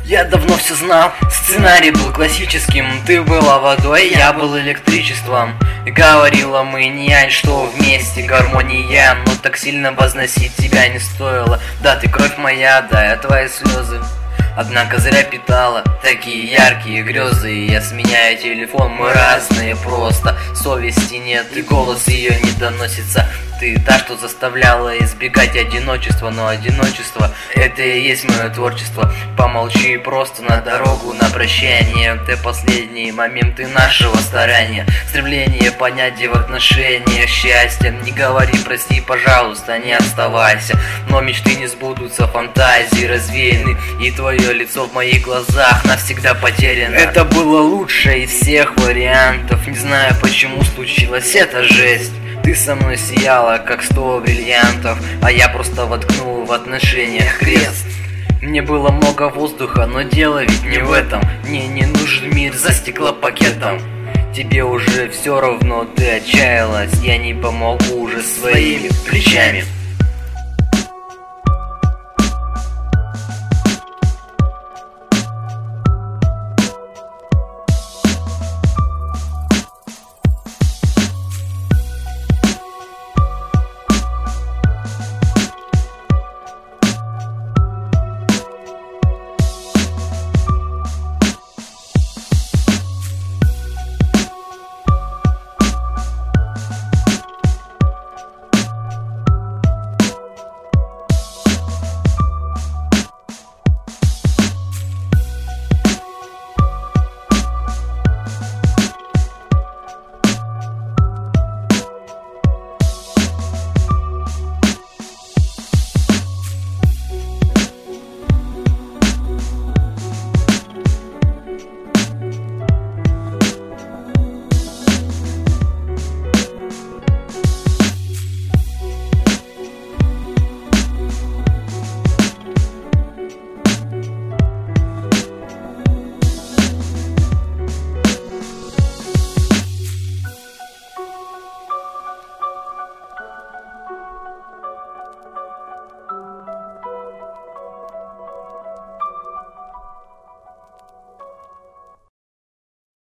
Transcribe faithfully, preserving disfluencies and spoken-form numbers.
Я давно все знал, сценарий был классическим. Ты была водой, я был электричеством. Говорила Мэниань, что вместе гармония, но так сильно возносить тебя не стоило. Да, ты кровь моя, да, я твои слезы. Однако зря питала такие яркие грезы. Я сменяю телефон, мы разные просто. Совести нет и голос ее не доносится. Ты та, что заставляла избегать одиночества. Но одиночество — это и есть мое творчество. Помолчи просто на дорогу, на прощание. Ты последние моменты нашего старания. Стремление понять в отношениях счастья. Не говори прости, пожалуйста, не оставайся. Но мечты не сбудутся, фантазии развеяны. И твое лицо в моих глазах навсегда потеряно. Это было лучшее из всех вариантов. Не знаю, почему случилась эта жесть. Ты со мной сияла, как сто бриллиантов, а я просто воткнул в отношениях крест. Мне было много воздуха, но дело ведь не в этом. Мне не нужен мир за стеклопакетом. Тебе уже все равно, ты отчаялась. Я не помогу уже своими плечами.